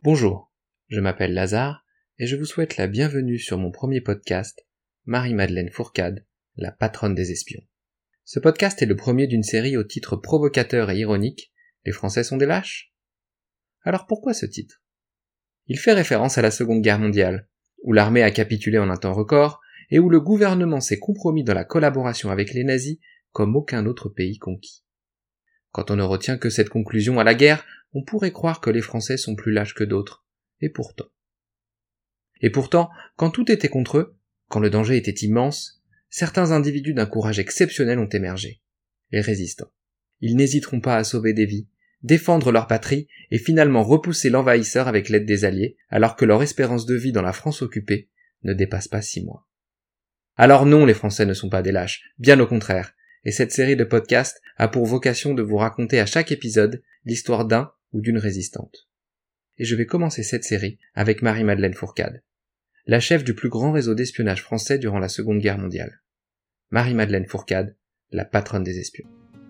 Bonjour, je m'appelle Lazare et je vous souhaite la bienvenue sur mon premier podcast, Marie-Madeleine Fourcade, la patronne des espions. Ce podcast est le premier d'une série au titre provocateur et ironique, Les Français sont des lâches ? Alors pourquoi ce titre ? Il fait référence à la Seconde Guerre mondiale, où l'armée a capitulé en un temps record et où le gouvernement s'est compromis dans la collaboration avec les nazis comme aucun autre pays conquis. Quand on ne retient que cette conclusion à la guerre, on pourrait croire que les Français sont plus lâches que d'autres. Et pourtant, quand tout était contre eux, quand le danger était immense, certains individus d'un courage exceptionnel ont émergé. Les résistants. Ils n'hésiteront pas à sauver des vies, défendre leur patrie et finalement repousser l'envahisseur avec l'aide des Alliés, alors que leur espérance de vie dans la France occupée ne dépasse pas 6 mois. Alors non, les Français ne sont pas des lâches, bien au contraire. Et cette série de podcasts a pour vocation de vous raconter à chaque épisode l'histoire d'un ou d'une résistante. Et je vais commencer cette série avec Marie-Madeleine Fourcade, la chef du plus grand réseau d'espionnage français durant la Seconde Guerre mondiale. Marie-Madeleine Fourcade, la patronne des espions.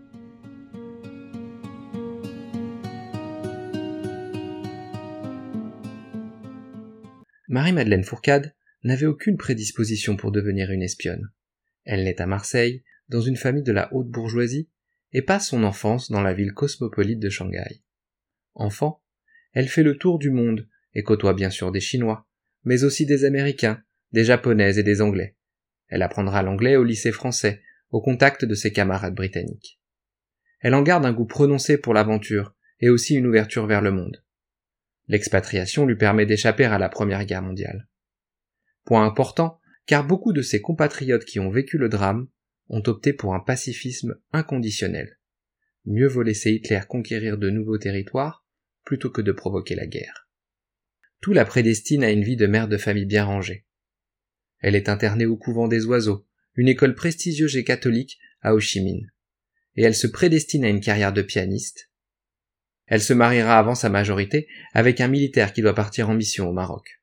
Marie-Madeleine Fourcade n'avait aucune prédisposition pour devenir une espionne. Elle naît à Marseille, dans une famille de la haute bourgeoisie, et passe son enfance dans la ville cosmopolite de Shanghai. Enfant, elle fait le tour du monde et côtoie bien sûr des Chinois, mais aussi des Américains, des Japonais et des Anglais. Elle apprendra l'anglais au lycée français, au contact de ses camarades britanniques. Elle en garde un goût prononcé pour l'aventure et aussi une ouverture vers le monde. L'expatriation lui permet d'échapper à la Première Guerre mondiale. Point important, car beaucoup de ses compatriotes qui ont vécu le drame ont opté pour un pacifisme inconditionnel. Mieux vaut laisser Hitler conquérir de nouveaux territoires plutôt que de provoquer la guerre. Tout la prédestine à une vie de mère de famille bien rangée. Elle est internée au couvent des Oiseaux, une école prestigieuse et catholique à Ho Chi Minh. Et elle se prédestine à une carrière de pianiste. Elle se mariera avant sa majorité avec un militaire qui doit partir en mission au Maroc.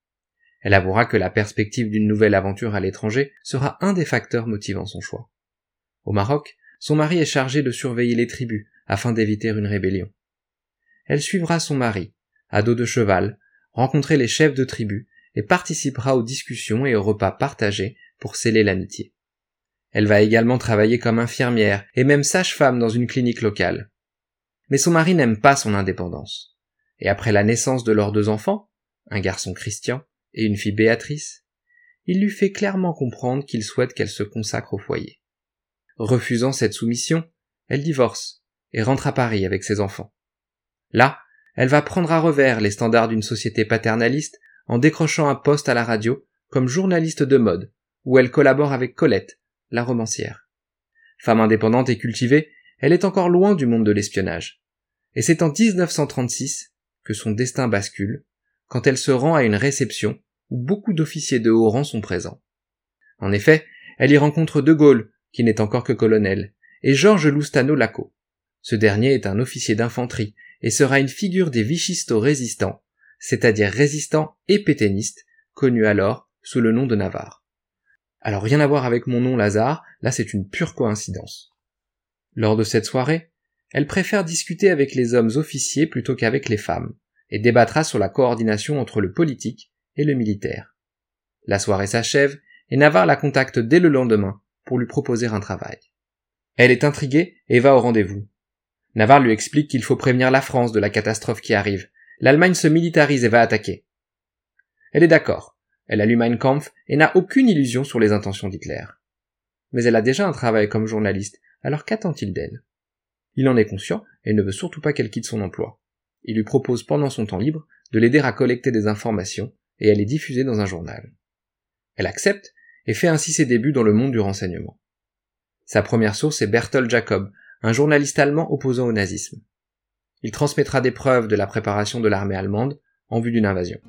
Elle avouera que la perspective d'une nouvelle aventure à l'étranger sera un des facteurs motivant son choix. Au Maroc, son mari est chargé de surveiller les tribus afin d'éviter une rébellion. Elle suivra son mari, à dos de cheval, rencontrer les chefs de tribu et participera aux discussions et aux repas partagés pour sceller l'amitié. Elle va également travailler comme infirmière et même sage-femme dans une clinique locale. Mais son mari n'aime pas son indépendance. Et après la naissance de leurs 2 enfants, un garçon Christian et une fille Béatrice, il lui fait clairement comprendre qu'il souhaite qu'elle se consacre au foyer. Refusant cette soumission, elle divorce et rentre à Paris avec ses enfants. Là, elle va prendre à revers les standards d'une société paternaliste en décrochant un poste à la radio comme journaliste de mode, où elle collabore avec Colette, la romancière. Femme indépendante et cultivée, elle est encore loin du monde de l'espionnage. Et c'est en 1936 que son destin bascule, quand elle se rend à une réception où beaucoup d'officiers de haut rang sont présents. En effet, elle y rencontre De Gaulle, qui n'est encore que colonel, et Georges Loustano-Laco. Ce dernier est un officier d'infanterie et sera une figure des vichisto-résistants, c'est-à-dire résistants et pétainistes, connus alors sous le nom de Navarre. Alors rien à voir avec mon nom Lazare, là c'est une pure coïncidence. Lors de cette soirée, elle préfère discuter avec les hommes officiers plutôt qu'avec les femmes, et débattra sur la coordination entre le politique et le militaire. La soirée s'achève, et Navarre la contacte dès le lendemain pour lui proposer un travail. Elle est intriguée et va au rendez-vous. Navarre lui explique qu'il faut prévenir la France de la catastrophe qui arrive. L'Allemagne se militarise et va attaquer. Elle est d'accord. Elle a lu Mein Kampf et n'a aucune illusion sur les intentions d'Hitler. Mais elle a déjà un travail comme journaliste, alors qu'attend-il d'elle ? Il en est conscient et ne veut surtout pas qu'elle quitte son emploi. Il lui propose pendant son temps libre de l'aider à collecter des informations et à les diffuser dans un journal. Elle accepte et fait ainsi ses débuts dans le monde du renseignement. Sa première source est Berthold Jacob, un journaliste allemand opposant au nazisme. Il transmettra des preuves de la préparation de l'armée allemande en vue d'une invasion.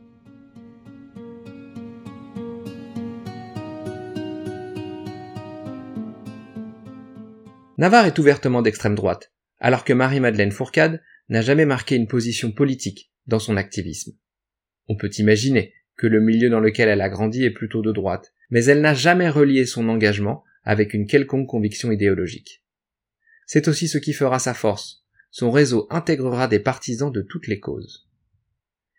Navarre est ouvertement d'extrême droite, alors que Marie-Madeleine Fourcade n'a jamais marqué une position politique dans son activisme. On peut imaginer que le milieu dans lequel elle a grandi est plutôt de droite, mais elle n'a jamais relié son engagement avec une quelconque conviction idéologique. C'est aussi ce qui fera sa force. Son réseau intégrera des partisans de toutes les causes.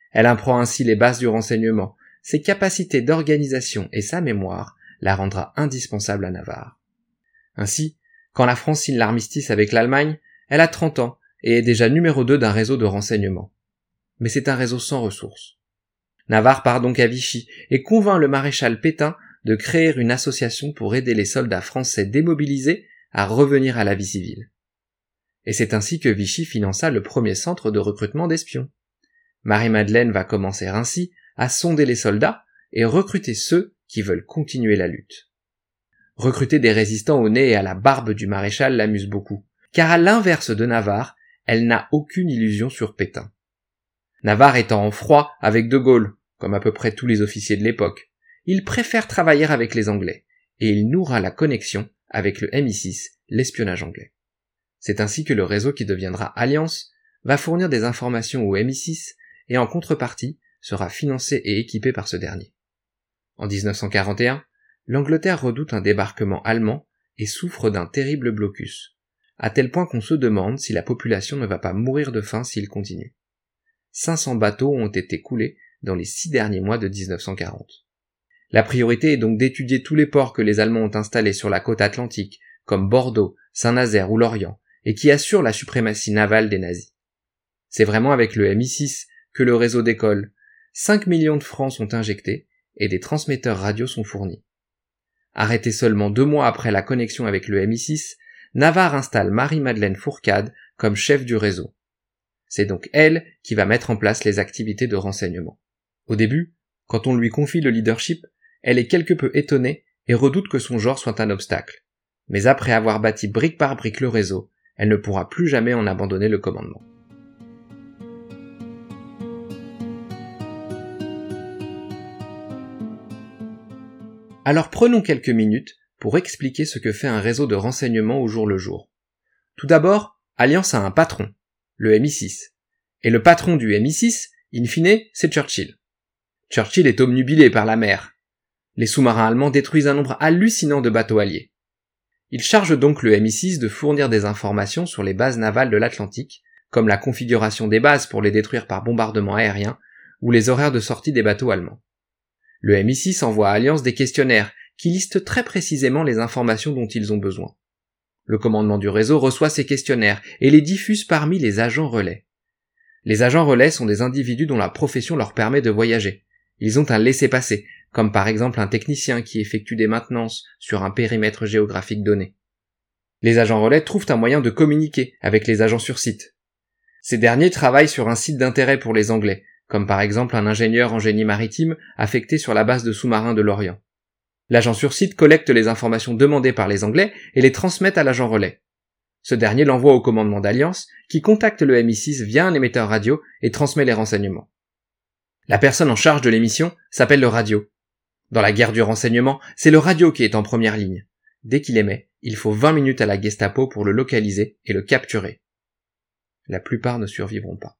Elle apprend ainsi les bases du renseignement, ses capacités d'organisation et sa mémoire la rendra indispensable à Navarre. Ainsi, quand la France signe l'armistice avec l'Allemagne, elle a 30 ans et est déjà numéro 2 d'un réseau de renseignement. Mais c'est un réseau sans ressources. Navarre part donc à Vichy et convainc le maréchal Pétain de créer une association pour aider les soldats français démobilisés à revenir à la vie civile. Et c'est ainsi que Vichy finança le premier centre de recrutement d'espions. Marie-Madeleine va commencer ainsi à sonder les soldats et recruter ceux qui veulent continuer la lutte. Recruter des résistants au nez et à la barbe du maréchal l'amuse beaucoup, car à l'inverse de Navarre, elle n'a aucune illusion sur Pétain. Navarre étant en froid avec De Gaulle, comme à peu près tous les officiers de l'époque, il préfère travailler avec les Anglais, et il nouera la connexion avec le MI6, l'espionnage anglais. C'est ainsi que le réseau qui deviendra Alliance va fournir des informations au MI6 et en contrepartie sera financé et équipé par ce dernier. En 1941, l'Angleterre redoute un débarquement allemand et souffre d'un terrible blocus, à tel point qu'on se demande si la population ne va pas mourir de faim s'il continue. 500 bateaux ont été coulés dans les 6 derniers mois de 1940. La priorité est donc d'étudier tous les ports que les Allemands ont installés sur la côte atlantique, comme Bordeaux, Saint-Nazaire ou Lorient, et qui assurent la suprématie navale des nazis. C'est vraiment avec le MI6 que le réseau décolle. 5 millions de francs sont injectés et des transmetteurs radio sont fournis. Arrêté seulement 2 mois après la connexion avec le MI6, Navarre installe Marie-Madeleine Fourcade comme chef du réseau. C'est donc elle qui va mettre en place les activités de renseignement. Au début, quand on lui confie le leadership, elle est quelque peu étonnée et redoute que son genre soit un obstacle. Mais après avoir bâti brique par brique le réseau, elle ne pourra plus jamais en abandonner le commandement. Alors prenons quelques minutes pour expliquer ce que fait un réseau de renseignement au jour le jour. Tout d'abord, Alliance a un patron, le MI6. Et le patron du MI6, in fine, c'est Churchill. Churchill est obnubilé par la mer. Les sous-marins allemands détruisent un nombre hallucinant de bateaux alliés. Il charge donc le MI6 de fournir des informations sur les bases navales de l'Atlantique, comme la configuration des bases pour les détruire par bombardement aérien, ou les horaires de sortie des bateaux allemands. Le MI6 envoie à Alliance des questionnaires qui listent très précisément les informations dont ils ont besoin. Le commandement du réseau reçoit ces questionnaires et les diffuse parmi les agents relais. Les agents relais sont des individus dont la profession leur permet de voyager. Ils ont un laissez-passer, comme par exemple un technicien qui effectue des maintenances sur un périmètre géographique donné. Les agents relais trouvent un moyen de communiquer avec les agents sur site. Ces derniers travaillent sur un site d'intérêt pour les Anglais, comme par exemple un ingénieur en génie maritime affecté sur la base de sous-marins de l'Orient. L'agent sur site collecte les informations demandées par les Anglais et les transmet à l'agent relais. Ce dernier l'envoie au commandement d'Alliance, qui contacte le MI6 via un émetteur radio et transmet les renseignements. La personne en charge de l'émission s'appelle le radio. Dans la guerre du renseignement, c'est le radio qui est en première ligne. Dès qu'il émet, il faut 20 minutes à la Gestapo pour le localiser et le capturer. La plupart ne survivront pas.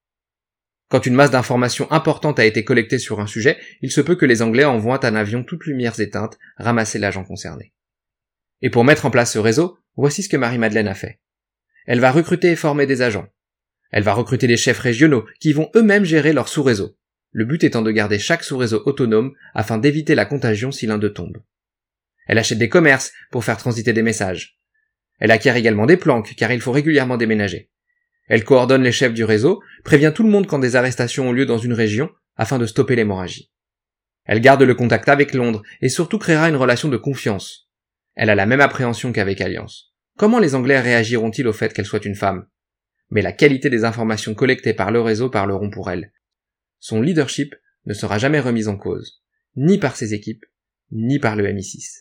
Quand une masse d'informations importante a été collectée sur un sujet, il se peut que les Anglais envoient un avion toutes lumières éteintes ramasser l'agent concerné. Et pour mettre en place ce réseau, voici ce que Marie-Madeleine a fait. Elle va recruter et former des agents. Elle va recruter des chefs régionaux qui vont eux-mêmes gérer leur sous-réseau. Le but étant de garder chaque sous-réseau autonome afin d'éviter la contagion si l'un d'eux tombe. Elle achète des commerces pour faire transiter des messages. Elle acquiert également des planques car il faut régulièrement déménager. Elle coordonne les chefs du réseau, prévient tout le monde quand des arrestations ont lieu dans une région afin de stopper l'hémorragie. Elle garde le contact avec Londres et surtout créera une relation de confiance. Elle a la même appréhension qu'avec Alliance. Comment les Anglais réagiront-ils au fait qu'elle soit une femme ? Mais la qualité des informations collectées par le réseau parleront pour elle. Son leadership ne sera jamais remis en cause, ni par ses équipes, ni par le MI6.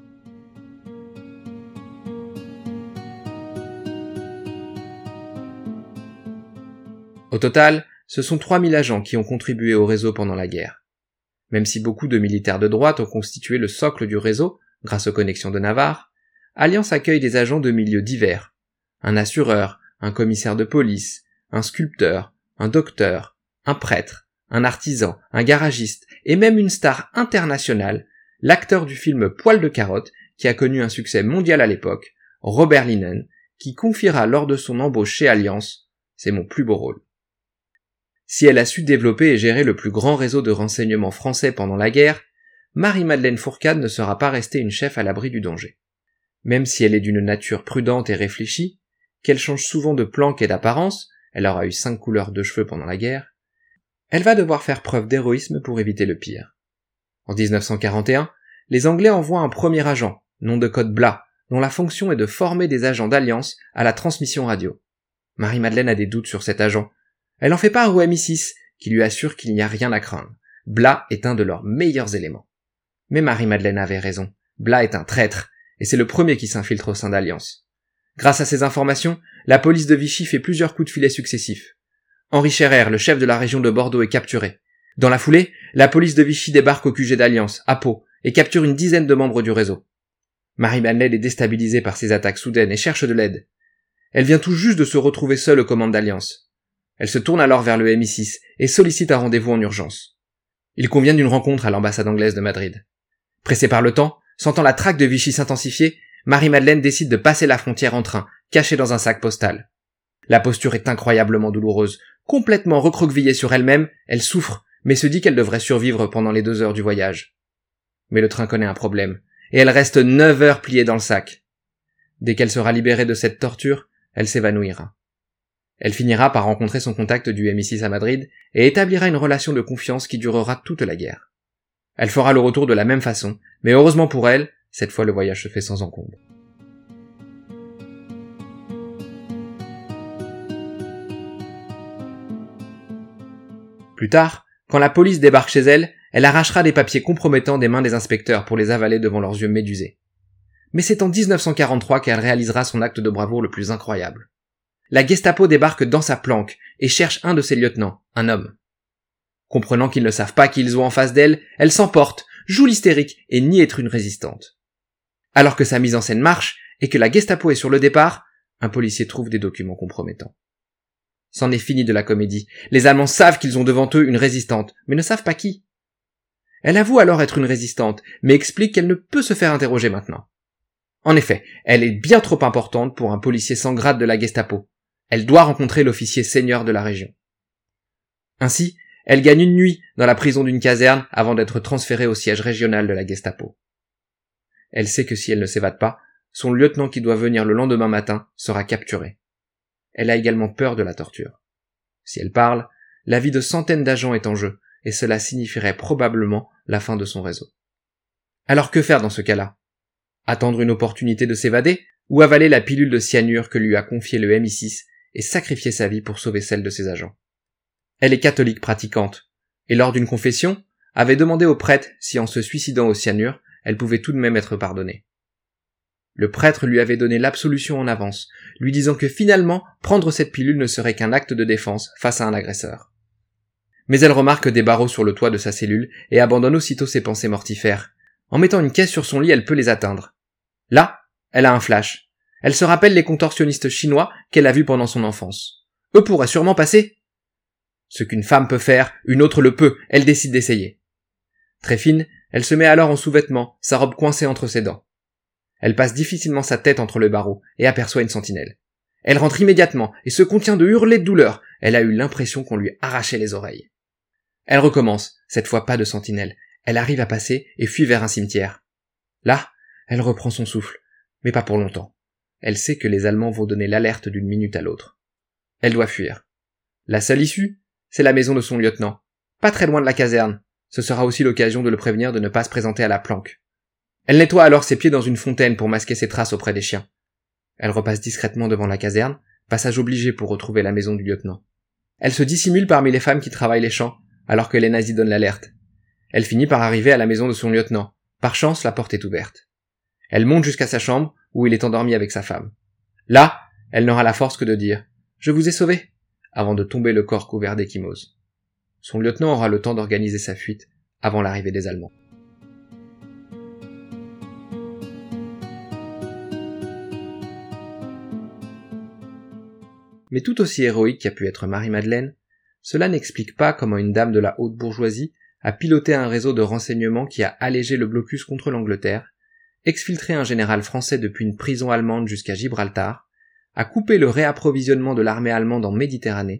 Au total, ce sont 3000 agents qui ont contribué au réseau pendant la guerre. Même si beaucoup de militaires de droite ont constitué le socle du réseau, grâce aux connexions de Navarre, Alliance accueille des agents de milieux divers. Un assureur, un commissaire de police, un sculpteur, un docteur, un prêtre, un artisan, un garagiste, et même une star internationale, l'acteur du film Poil de carotte, qui a connu un succès mondial à l'époque, Robert Linen, qui confiera lors de son embauche chez Alliance « C'est mon plus beau rôle ». Si elle a su développer et gérer le plus grand réseau de renseignements français pendant la guerre, Marie-Madeleine Fourcade ne sera pas restée une chef à l'abri du danger. Même si elle est d'une nature prudente et réfléchie, qu'elle change souvent de planque et d'apparence, elle aura eu 5 couleurs de cheveux pendant la guerre, elle va devoir faire preuve d'héroïsme pour éviter le pire. En 1941, les Anglais envoient un premier agent, nom de code Blas, dont la fonction est de former des agents d'alliance à la transmission radio. Marie-Madeleine a des doutes sur cet agent. Elle en fait part au MI6, qui lui assure qu'il n'y a rien à craindre. Blas est un de leurs meilleurs éléments. Mais Marie-Madeleine avait raison. Blas est un traître, et c'est le premier qui s'infiltre au sein d'Alliance. Grâce à ces informations, la police de Vichy fait plusieurs coups de filet successifs. Henri Scherer, le chef de la région de Bordeaux, est capturé. Dans la foulée, la police de Vichy débarque au QG d'Alliance, à Pau, et capture une dizaine de membres du réseau. Marie-Madeleine est déstabilisée par ces attaques soudaines et cherche de l'aide. Elle vient tout juste de se retrouver seule aux commandes d'Alliance. Elle se tourne alors vers le MI6 et sollicite un rendez-vous en urgence. Il convient d'une rencontre à l'ambassade anglaise de Madrid. Pressée par le temps, sentant la traque de Vichy s'intensifier, Marie-Madeleine décide de passer la frontière en train, cachée dans un sac postal. La posture est incroyablement douloureuse. Complètement recroquevillée sur elle-même, elle souffre, mais se dit qu'elle devrait survivre pendant les 2 heures du voyage. Mais le train connaît un problème, et elle reste 9 heures pliée dans le sac. Dès qu'elle sera libérée de cette torture, elle s'évanouira. Elle finira par rencontrer son contact du MI6 à Madrid et établira une relation de confiance qui durera toute la guerre. Elle fera le retour de la même façon, mais heureusement pour elle, cette fois le voyage se fait sans encombre. Plus tard, quand la police débarque chez elle, elle arrachera des papiers compromettants des mains des inspecteurs pour les avaler devant leurs yeux médusés. Mais c'est en 1943 qu'elle réalisera son acte de bravoure le plus incroyable. La Gestapo débarque dans sa planque et cherche un de ses lieutenants, un homme. Comprenant qu'ils ne savent pas qui ils ont en face d'elle, elle s'emporte, joue l'hystérique et nie être une résistante. Alors que sa mise en scène marche et que la Gestapo est sur le départ, un policier trouve des documents compromettants. C'en est fini de la comédie. Les Allemands savent qu'ils ont devant eux une résistante, mais ne savent pas qui. Elle avoue alors être une résistante, mais explique qu'elle ne peut se faire interroger maintenant. En effet, elle est bien trop importante pour un policier sans grade de la Gestapo. Elle doit rencontrer l'officier senior de la région. Ainsi, elle gagne une nuit dans la prison d'une caserne avant d'être transférée au siège régional de la Gestapo. Elle sait que si elle ne s'évade pas, son lieutenant qui doit venir le lendemain matin sera capturé. Elle a également peur de la torture. Si elle parle, la vie de centaines d'agents est en jeu, et cela signifierait probablement la fin de son réseau. Alors que faire dans ce cas-là? Attendre une opportunité de s'évader, ou avaler la pilule de cyanure que lui a confiée le MI6 et sacrifier sa vie pour sauver celle de ses agents? Elle est catholique pratiquante, et lors d'une confession, avait demandé au prêtre si en se suicidant au cyanure, elle pouvait tout de même être pardonnée. Le prêtre lui avait donné l'absolution en avance, lui disant que finalement, prendre cette pilule ne serait qu'un acte de défense face à un agresseur. Mais elle remarque des barreaux sur le toit de sa cellule et abandonne aussitôt ses pensées mortifères. En mettant une caisse sur son lit, elle peut les atteindre. Là, elle a un flash. Elle se rappelle les contorsionnistes chinois qu'elle a vus pendant son enfance. Eux pourraient sûrement passer. Ce qu'une femme peut faire, une autre le peut, elle décide d'essayer. Très fine, elle se met alors en sous-vêtements, sa robe coincée entre ses dents. Elle passe difficilement sa tête entre le barreau et aperçoit une sentinelle. Elle rentre immédiatement et se contient de hurler de douleur. Elle a eu l'impression qu'on lui arrachait les oreilles. Elle recommence, cette fois pas de sentinelle. Elle arrive à passer et fuit vers un cimetière. Là, elle reprend son souffle, mais pas pour longtemps. Elle sait que les Allemands vont donner l'alerte d'une minute à l'autre. Elle doit fuir. La seule issue, c'est la maison de son lieutenant. Pas très loin de la caserne. Ce sera aussi l'occasion de le prévenir de ne pas se présenter à la planque. Elle nettoie alors ses pieds dans une fontaine pour masquer ses traces auprès des chiens. Elle repasse discrètement devant la caserne, passage obligé pour retrouver la maison du lieutenant. Elle se dissimule parmi les femmes qui travaillent les champs, alors que les nazis donnent l'alerte. Elle finit par arriver à la maison de son lieutenant. Par chance, la porte est ouverte. Elle monte jusqu'à sa chambre, où il est endormi avec sa femme. Là, elle n'aura la force que de dire « Je vous ai sauvé » avant de tomber le corps couvert d'ecchymoses. Son lieutenant aura le temps d'organiser sa fuite avant l'arrivée des Allemands. Mais tout aussi héroïque qu'a pu être Marie-Madeleine, cela n'explique pas comment une dame de la haute bourgeoisie a piloté un réseau de renseignements qui a allégé le blocus contre l'Angleterre, exfiltré un général français depuis une prison allemande jusqu'à Gibraltar, a coupé le réapprovisionnement de l'armée allemande en Méditerranée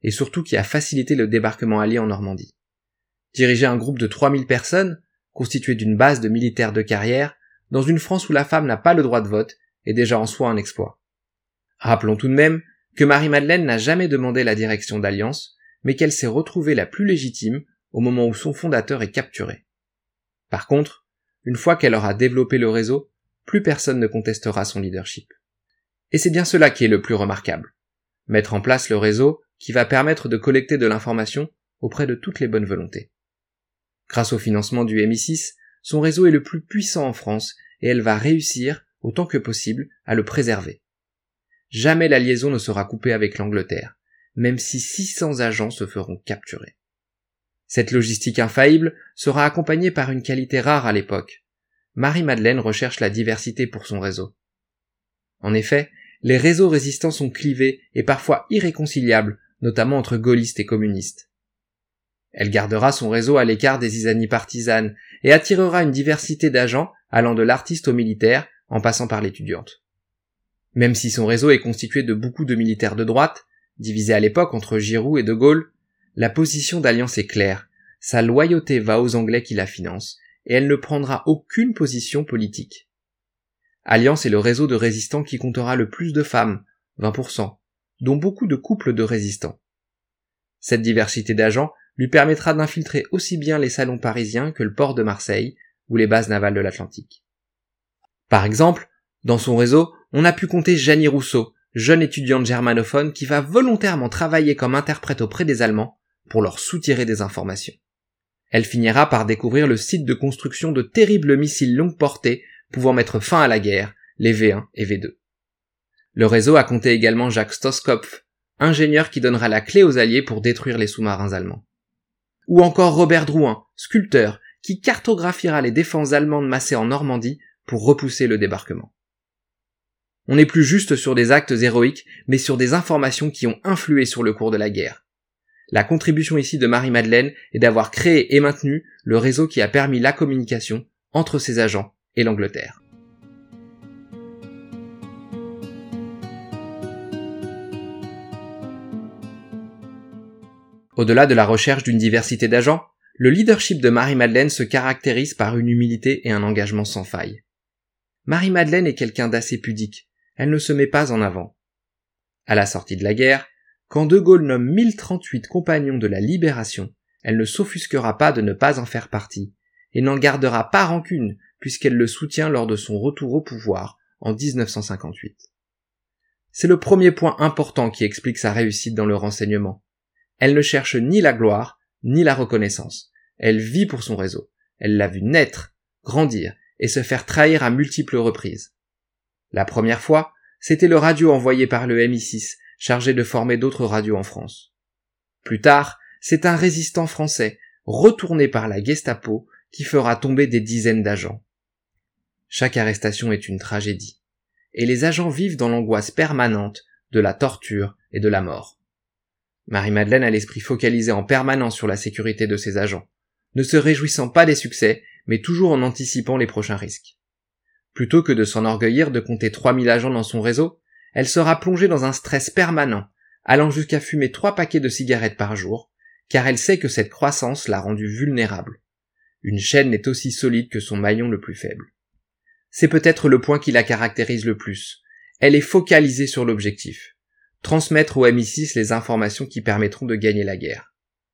et surtout qui a facilité le débarquement allié en Normandie. Diriger un groupe de 3000 personnes, constitué d'une base de militaires de carrière, dans une France où la femme n'a pas le droit de vote, est déjà en soi un exploit. Rappelons tout de même que Marie-Madeleine n'a jamais demandé la direction d'Alliance, mais qu'elle s'est retrouvée la plus légitime au moment où son fondateur est capturé. Par contre, une fois qu'elle aura développé le réseau, plus personne ne contestera son leadership. Et c'est bien cela qui est le plus remarquable. Mettre en place le réseau qui va permettre de collecter de l'information auprès de toutes les bonnes volontés. Grâce au financement du MI6, son réseau est le plus puissant en France et elle va réussir, autant que possible, à le préserver. Jamais la liaison ne sera coupée avec l'Angleterre, même si 600 agents se feront capturer. Cette logistique infaillible sera accompagnée par une qualité rare à l'époque. Marie-Madeleine recherche la diversité pour son réseau. En effet, les réseaux résistants sont clivés et parfois irréconciliables, notamment entre gaullistes et communistes. Elle gardera son réseau à l'écart des zizanies partisanes et attirera une diversité d'agents allant de l'artiste au militaire en passant par l'étudiante. Même si son réseau est constitué de beaucoup de militaires de droite, divisés à l'époque entre Giroud et De Gaulle, la position d'Alliance est claire, sa loyauté va aux Anglais qui la financent, et elle ne prendra aucune position politique. Alliance est le réseau de résistants qui comptera le plus de femmes, 20%, dont beaucoup de couples de résistants. Cette diversité d'agents lui permettra d'infiltrer aussi bien les salons parisiens que le port de Marseille ou les bases navales de l'Atlantique. Par exemple, dans son réseau, on a pu compter Jeannie Rousseau, jeune étudiante germanophone qui va volontairement travailler comme interprète auprès des Allemands pour leur soutirer des informations. Elle finira par découvrir le site de construction de terribles missiles longue portée pouvant mettre fin à la guerre, les V1 et V2. Le réseau a compté également Jacques Stoskopf, ingénieur qui donnera la clé aux Alliés pour détruire les sous-marins allemands. Ou encore Robert Drouin, sculpteur, qui cartographiera les défenses allemandes massées en Normandie pour repousser le débarquement. On n'est plus juste sur des actes héroïques, mais sur des informations qui ont influé sur le cours de la guerre. La contribution ici de Marie-Madeleine est d'avoir créé et maintenu le réseau qui a permis la communication entre ses agents et l'Angleterre. Au-delà de la recherche d'une diversité d'agents, le leadership de Marie-Madeleine se caractérise par une humilité et un engagement sans faille. Marie-Madeleine est quelqu'un d'assez pudique, elle ne se met pas en avant. À la sortie de la guerre, quand De Gaulle nomme 1038 compagnons de la Libération, elle ne s'offusquera pas de ne pas en faire partie, et n'en gardera pas rancune puisqu'elle le soutient lors de son retour au pouvoir en 1958. C'est le premier point important qui explique sa réussite dans le renseignement. Elle ne cherche ni la gloire, ni la reconnaissance. Elle vit pour son réseau. Elle l'a vu naître, grandir et se faire trahir à multiples reprises. La première fois, c'était le radio envoyé par le MI6, chargé de former d'autres radios en France. Plus tard, c'est un résistant français, retourné par la Gestapo, qui fera tomber des dizaines d'agents. Chaque arrestation est une tragédie, et les agents vivent dans l'angoisse permanente de la torture et de la mort. Marie-Madeleine a l'esprit focalisé en permanence sur la sécurité de ses agents, ne se réjouissant pas des succès, mais toujours en anticipant les prochains risques. Plutôt que de s'enorgueillir de compter 3000 agents dans son réseau, elle sera plongée dans un stress permanent, allant jusqu'à fumer 3 paquets de cigarettes par jour, car elle sait que cette croissance l'a rendue vulnérable. Une chaîne n'est aussi solide que son maillon le plus faible. C'est peut-être le point qui la caractérise le plus. Elle est focalisée sur l'objectif. Transmettre au MI6 les informations qui permettront de gagner la guerre.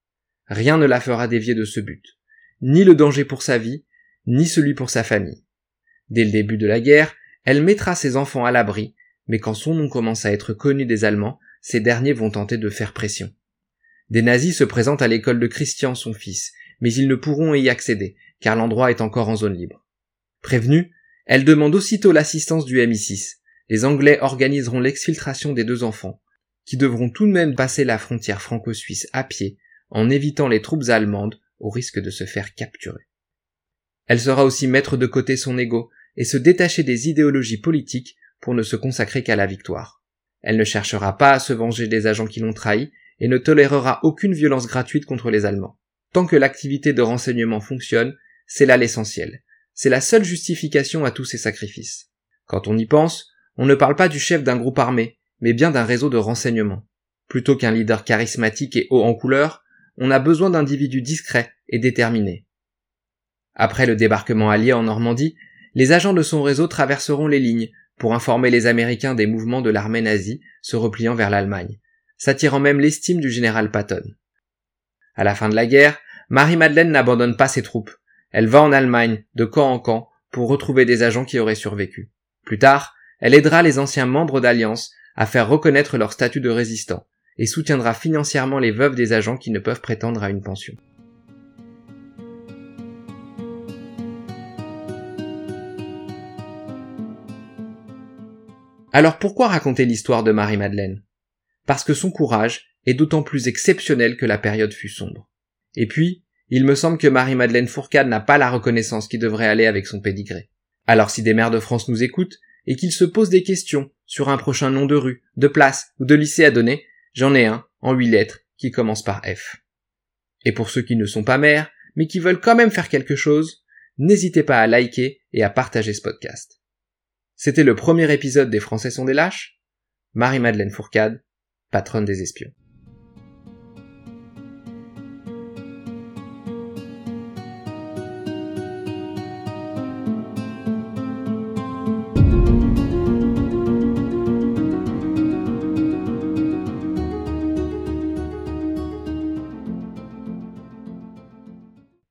Rien ne la fera dévier de ce but. Ni le danger pour sa vie, ni celui pour sa famille. Dès le début de la guerre, elle mettra ses enfants à l'abri, mais quand son nom commence à être connu des Allemands, ces derniers vont tenter de faire pression. Des nazis se présentent à l'école de Christian, son fils, mais ils ne pourront y accéder, car l'endroit est encore en zone libre. Prévenue, elle demande aussitôt l'assistance du MI6. Les Anglais organiseront l'exfiltration des 2 enfants, qui devront tout de même passer la frontière franco-suisse à pied, en évitant les troupes allemandes au risque de se faire capturer. Elle sera aussi mettre de côté son ego et se détacher des idéologies politiques pour ne se consacrer qu'à la victoire. Elle ne cherchera pas à se venger des agents qui l'ont trahi et ne tolérera aucune violence gratuite contre les Allemands. Tant que l'activité de renseignement fonctionne, c'est là l'essentiel. C'est la seule justification à tous ces sacrifices. Quand on y pense, on ne parle pas du chef d'un groupe armé, mais bien d'un réseau de renseignement. Plutôt qu'un leader charismatique et haut en couleur, on a besoin d'individus discrets et déterminés. Après le débarquement allié en Normandie, les agents de son réseau traverseront les lignes pour informer les Américains des mouvements de l'armée nazie se repliant vers l'Allemagne, s'attirant même l'estime du général Patton. À la fin de la guerre, Marie-Madeleine n'abandonne pas ses troupes. Elle va en Allemagne, de camp en camp, pour retrouver des agents qui auraient survécu. Plus tard, elle aidera les anciens membres d'Alliance à faire reconnaître leur statut de résistant et soutiendra financièrement les veuves des agents qui ne peuvent prétendre à une pension. Alors pourquoi raconter l'histoire de Marie-Madeleine ? Parce que son courage est d'autant plus exceptionnel que la période fut sombre. Et puis, il me semble que Marie-Madeleine Fourcade n'a pas la reconnaissance qui devrait aller avec son pédigré. Alors si des maires de France nous écoutent, et qu'ils se posent des questions sur un prochain nom de rue, de place ou de lycée à donner, j'en ai un, en 8 lettres, qui commence par F. Et pour ceux qui ne sont pas maires, mais qui veulent quand même faire quelque chose, n'hésitez pas à liker et à partager ce podcast. C'était le premier épisode des Français sont des lâches. Marie-Madeleine Fourcade, patronne des espions.